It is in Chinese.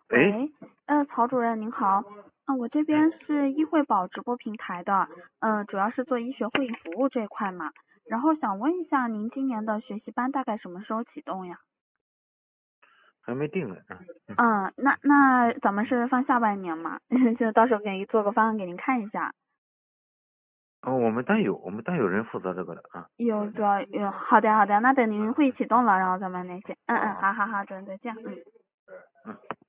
喂， 喂，曹主任您好，我这边是医惠宝直播平台的，主要是做医学会议服务这一块嘛，然后想问一下，您今年的学习班大概什么时候启动呀？ 还没定呢那咱们是放下半年嘛，就到时候给您做个方案给您看一下。 我们单有人负责这个的啊。 主要好的好的，那等您会议启动了，然后咱们联系。 好好好好好，主任再见。 嗯。